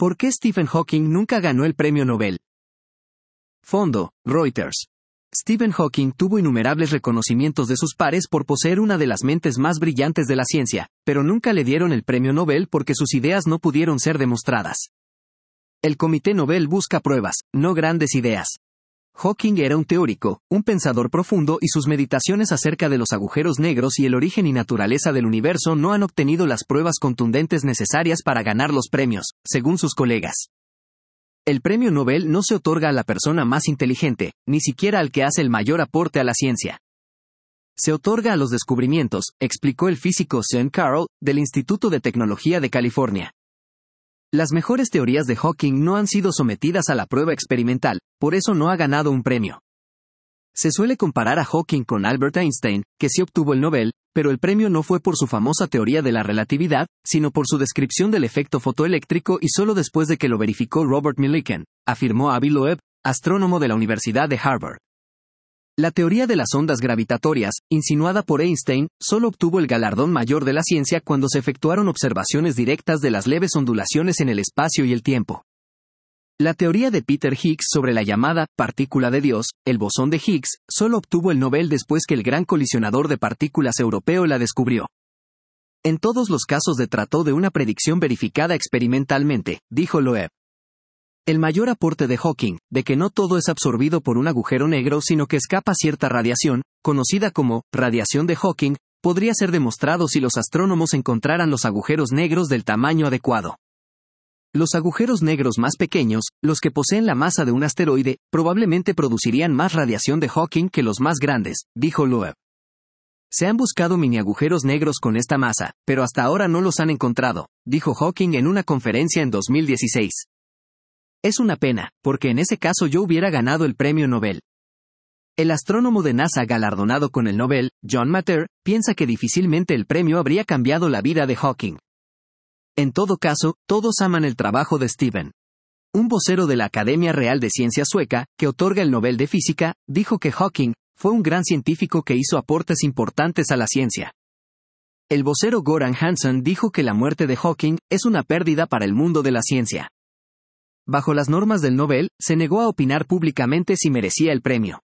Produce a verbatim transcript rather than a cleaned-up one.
¿Por qué Stephen Hawking nunca ganó el premio Nobel? Fondo, Reuters. Stephen Hawking tuvo innumerables reconocimientos de sus pares por poseer una de las mentes más brillantes de la ciencia, pero nunca le dieron el premio Nobel porque sus ideas no pudieron ser demostradas. El Comité Nobel busca pruebas, no grandes ideas. Hawking era un teórico, un pensador profundo y sus meditaciones acerca de los agujeros negros y el origen y naturaleza del universo no han obtenido las pruebas contundentes necesarias para ganar los premios, según sus colegas. El premio Nobel no se otorga a la persona más inteligente, ni siquiera al que hace el mayor aporte a la ciencia. Se otorga a los descubrimientos, explicó el físico Sean Carroll, del Instituto de Tecnología de California. Las mejores teorías de Hawking no han sido sometidas a la prueba experimental, por eso no ha ganado un premio. Se suele comparar a Hawking con Albert Einstein, que sí obtuvo el Nobel, pero el premio no fue por su famosa teoría de la relatividad, sino por su descripción del efecto fotoeléctrico y solo después de que lo verificó Robert Millikan, afirmó Avi Loeb, astrónomo de la Universidad de Harvard. La teoría de las ondas gravitatorias, insinuada por Einstein, solo obtuvo el galardón mayor de la ciencia cuando se efectuaron observaciones directas de las leves ondulaciones en el espacio y el tiempo. La teoría de Peter Higgs sobre la llamada partícula de Dios, el bosón de Higgs, solo obtuvo el Nobel después que el gran colisionador de partículas europeo la descubrió. En todos los casos se trató de una predicción verificada experimentalmente, dijo Loeb. El mayor aporte de Hawking, de que no todo es absorbido por un agujero negro sino que escapa cierta radiación, conocida como radiación de Hawking, podría ser demostrado si los astrónomos encontraran los agujeros negros del tamaño adecuado. Los agujeros negros más pequeños, los que poseen la masa de un asteroide, probablemente producirían más radiación de Hawking que los más grandes, dijo Loeb. Se han buscado mini agujeros negros con esta masa, pero hasta ahora no los han encontrado, dijo Hawking en una conferencia en dos mil dieciséis. Es una pena, porque en ese caso yo hubiera ganado el premio Nobel. El astrónomo de NASA galardonado con el Nobel, John Mater, piensa que difícilmente el premio habría cambiado la vida de Hawking. En todo caso, todos aman el trabajo de Stephen. Un vocero de la Academia Real de Ciencias sueca, que otorga el Nobel de Física, dijo que Hawking fue un gran científico que hizo aportes importantes a la ciencia. El vocero Göran Hansson dijo que la muerte de Hawking es una pérdida para el mundo de la ciencia. Bajo las normas del Nobel, se negó a opinar públicamente si merecía el premio.